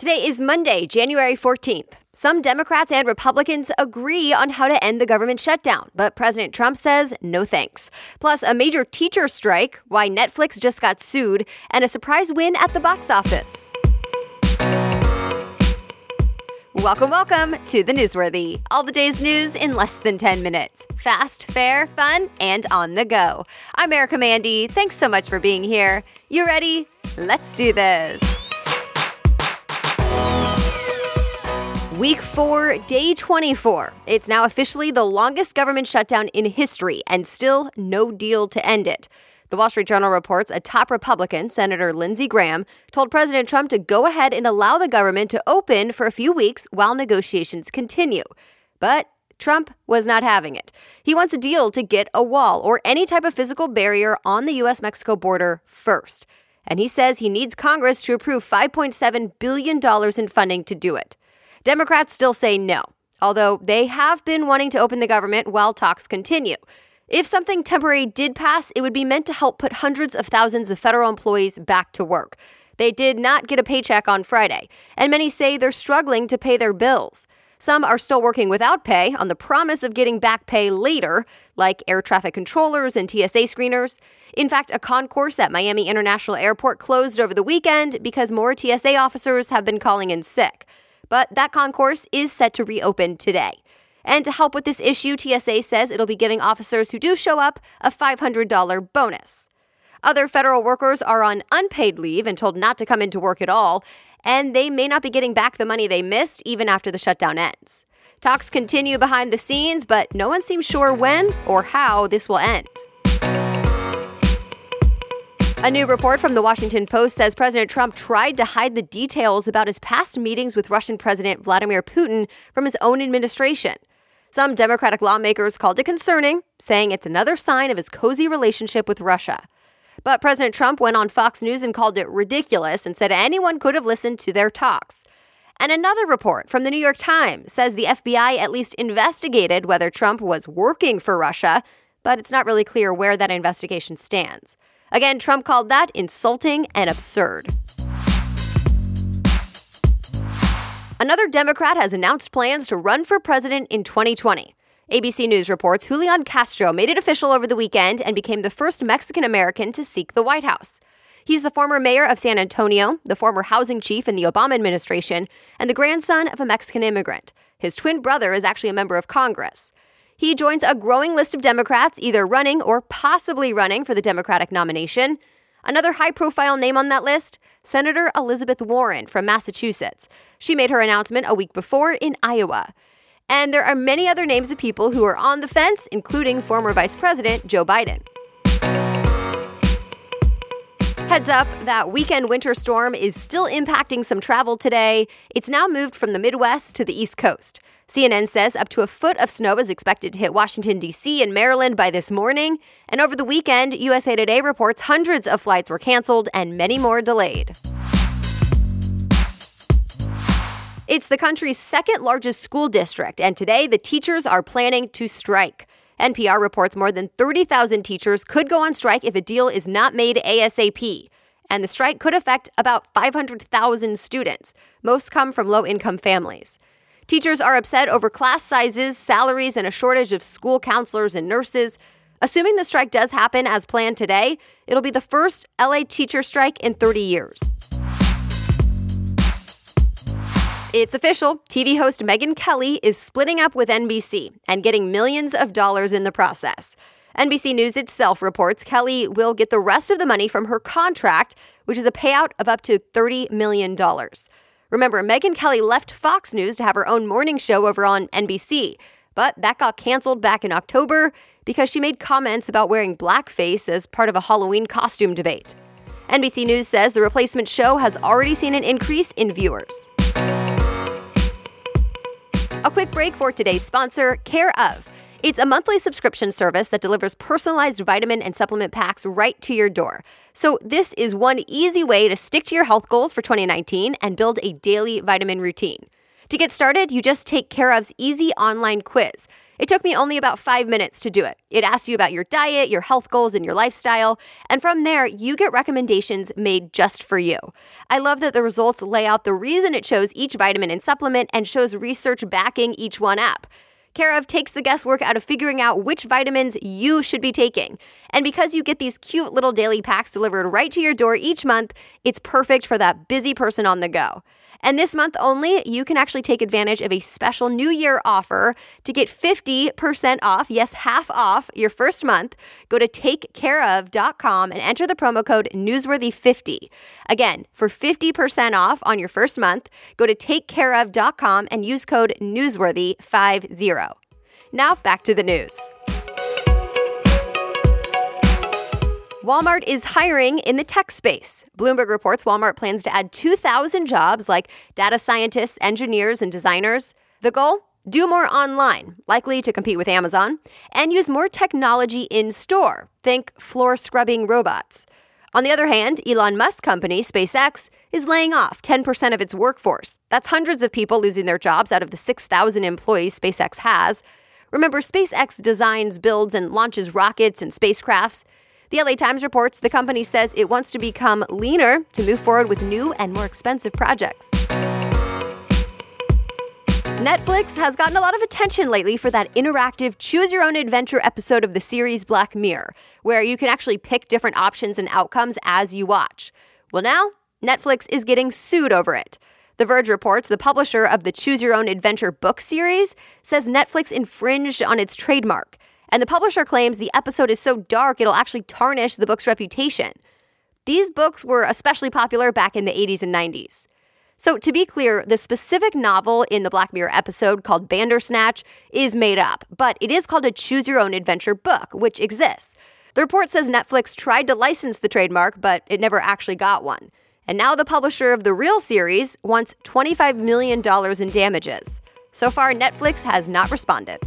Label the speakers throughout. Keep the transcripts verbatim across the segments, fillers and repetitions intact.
Speaker 1: Today is Monday, January fourteenth. Some Democrats and Republicans agree on how to end the government shutdown, but President Trump says no thanks. Plus, a major teacher strike, why Netflix just got sued, and a surprise win at the box office. Welcome, welcome to the Newsworthy. All the day's news in less than ten minutes. Fast, fair, fun, and on the go. I'm Erica Mandy. Thanks so much for being here. You ready? Let's do this. Week four, day twenty-four. It's now officially the longest government shutdown in history, and still no deal to end it. The Wall Street Journal reports a top Republican, Senator Lindsey Graham, told President Trump to go ahead and allow the government to open for a few weeks while negotiations continue. But Trump was not having it. He wants a deal to get a wall or any type of physical barrier on the U S Mexico border first. And he says he needs Congress to approve five point seven billion dollars in funding to do it. Democrats still say no, although they have been wanting to open the government while talks continue. If something temporary did pass, it would be meant to help put hundreds of thousands of federal employees back to work. They did not get a paycheck on Friday, and many say they're struggling to pay their bills. Some are still working without pay on the promise of getting back pay later, like air traffic controllers and T S A screeners. In fact, a concourse at Miami International Airport closed over the weekend because more T S A officers have been calling in sick. But that concourse is set to reopen today. And to help with this issue, T S A says it'll be giving officers who do show up a five hundred dollars bonus. Other federal workers are on unpaid leave and told not to come into work at all, and they may not be getting back the money they missed even after the shutdown ends. Talks continue behind the scenes, but no one seems sure when or how this will end. A new report from the Washington Post says President Trump tried to hide the details about his past meetings with Russian President Vladimir Putin from his own administration. Some Democratic lawmakers called it concerning, saying it's another sign of his cozy relationship with Russia. But President Trump went on Fox News and called it ridiculous and said anyone could have listened to their talks. And another report from the New York Times says the F B I at least investigated whether Trump was working for Russia, but it's not really clear where that investigation stands. Again, Trump called that insulting and absurd. Another Democrat has announced plans to run for president in twenty twenty. A B C News reports Julian Castro made it official over the weekend and became the first Mexican-American to seek the White House. He's the former mayor of San Antonio, the former housing chief in the Obama administration, and the grandson of a Mexican immigrant. His twin brother is actually a member of Congress. He joins a growing list of Democrats either running or possibly running for the Democratic nomination. Another high-profile name on that list, Senator Elizabeth Warren from Massachusetts. She made her announcement a week before in Iowa. And there are many other names of people who are on the fence, including former Vice President Joe Biden. Heads up, that weekend winter storm is still impacting some travel today. It's now moved from the Midwest to the East Coast. C N N says up to a foot of snow is expected to hit Washington, D C and Maryland by this morning. And over the weekend, U S A Today reports hundreds of flights were canceled and many more delayed. It's the country's second largest school district, and today the teachers are planning to strike. N P R reports more than thirty thousand teachers could go on strike if a deal is not made ASAP. And the strike could affect about five hundred thousand students. Most come from low-income families. Teachers are upset over class sizes, salaries, and a shortage of school counselors and nurses. Assuming the strike does happen as planned today, it'll be the first L A teacher strike in thirty years. It's official. T V host Megyn Kelly is splitting up with N B C and getting millions of dollars in the process. N B C News itself reports Kelly will get the rest of the money from her contract, which is a payout of up to thirty million dollars. Remember, Megyn Kelly left Fox News to have her own morning show over on N B C, but that got canceled back in October because she made comments about wearing blackface as part of a Halloween costume debate. N B C News says the replacement show has already seen an increase in viewers. A quick break for today's sponsor, Care of. It's a monthly subscription service that delivers personalized vitamin and supplement packs right to your door. So this is one easy way to stick to your health goals for twenty nineteen and build a daily vitamin routine. To get started, you just take Care of's easy online quiz. It took me only about five minutes to do it. It asks you about your diet, your health goals, and your lifestyle. And from there, you get recommendations made just for you. I love that the results lay out the reason it chose each vitamin and supplement and shows research backing each one up. Care of takes the guesswork out of figuring out which vitamins you should be taking. And because you get these cute little daily packs delivered right to your door each month, it's perfect for that busy person on the go. And this month only, you can actually take advantage of a special New Year offer to get fifty percent off, yes, half off your first month. Go to take care of dot com and enter the promo code newsworthy fifty. Again, for fifty percent off on your first month, go to take care of dot com and use code newsworthy fifty. Now back to the news. Walmart is hiring in the tech space. Bloomberg reports Walmart plans to add two thousand jobs like data scientists, engineers, and designers. The goal? Do more online, likely to compete with Amazon, and use more technology in store. Think floor scrubbing robots. On the other hand, Elon Musk's company, SpaceX, is laying off ten percent of its workforce. That's hundreds of people losing their jobs out of the six thousand employees SpaceX has. Remember, SpaceX designs, builds, and launches rockets and spacecrafts. The L A Times reports the company says it wants to become leaner to move forward with new and more expensive projects. Netflix has gotten a lot of attention lately for that interactive choose-your-own-adventure episode of the series Black Mirror, where you can actually pick different options and outcomes as you watch. Well, now, Netflix is getting sued over it. The Verge reports the publisher of the Choose Your Own Adventure book series says Netflix infringed on its trademark. And the publisher claims the episode is so dark it'll actually tarnish the book's reputation. These books were especially popular back in the eighties and nineties. So to be clear, the specific novel in the Black Mirror episode called Bandersnatch is made up, but it is called a Choose Your Own Adventure book, which exists. The report says Netflix tried to license the trademark, but it never actually got one. And now the publisher of the real series wants twenty-five million dollars in damages. So far, Netflix has not responded.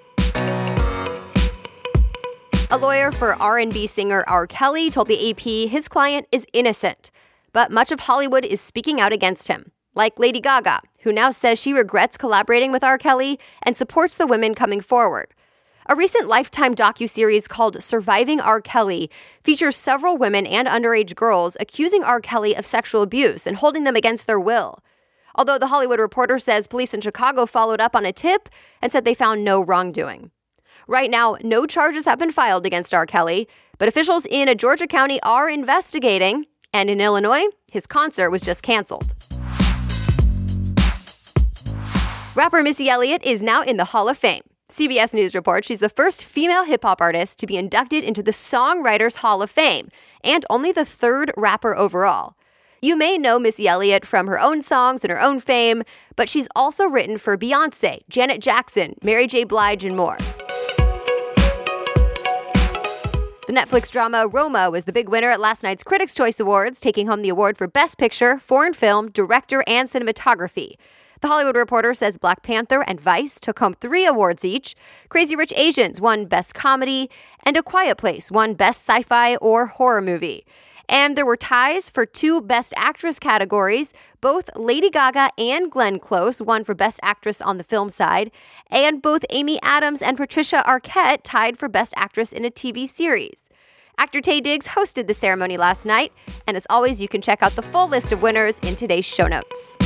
Speaker 1: A lawyer for R and B singer R. Kelly told the A P his client is innocent, but much of Hollywood is speaking out against him, like Lady Gaga, who now says she regrets collaborating with R. Kelly and supports the women coming forward. A recent Lifetime docuseries called Surviving R. Kelly features several women and underage girls accusing R. Kelly of sexual abuse and holding them against their will. Although the Hollywood Reporter says police in Chicago followed up on a tip and said they found no wrongdoing. Right now, no charges have been filed against R. Kelly, but officials in a Georgia county are investigating, and in Illinois, his concert was just canceled. Rapper Missy Elliott is now in the Hall of Fame. C B S News reports she's the first female hip-hop artist to be inducted into the Songwriters Hall of Fame, and only the third rapper overall. You may know Missy Elliott from her own songs and her own fame, but she's also written for Beyoncé, Janet Jackson, Mary J. Blige, and more. The Netflix drama Roma was the big winner at last night's Critics' Choice Awards, taking home the award for Best Picture, Foreign Film, Director, and Cinematography. The Hollywood Reporter says Black Panther and Vice took home three awards each. Crazy Rich Asians won Best Comedy, and A Quiet Place won Best Sci-Fi or Horror Movie. And there were ties for two Best Actress categories. Both Lady Gaga and Glenn Close won for Best Actress on the film side, and both Amy Adams and Patricia Arquette tied for Best Actress in a T V series. Actor Taye Diggs hosted the ceremony last night, and as always, you can check out the full list of winners in today's show notes.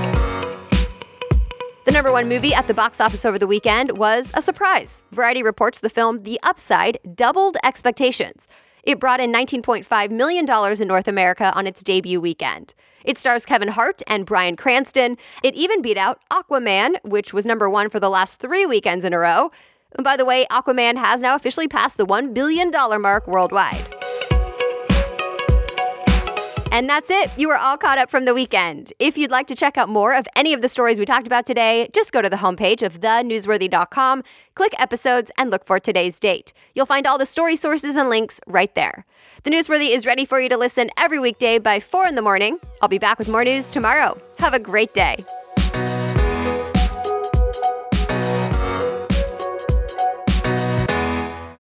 Speaker 1: The number one movie at the box office over the weekend was a surprise. Variety reports the film The Upside doubled expectations. It brought in nineteen point five million dollars in North America on its debut weekend. It stars Kevin Hart and Bryan Cranston. It even beat out Aquaman, which was number one for the last three weekends in a row. And by the way, Aquaman has now officially passed the one billion dollars mark worldwide. And that's it. You are all caught up from the weekend. If you'd like to check out more of any of the stories we talked about today, just go to the homepage of the newsworthy dot com, click episodes, and look for today's date. You'll find all the story sources and links right there. The Newsworthy is ready for you to listen every weekday by four in the morning. I'll be back with more news tomorrow. Have a great day.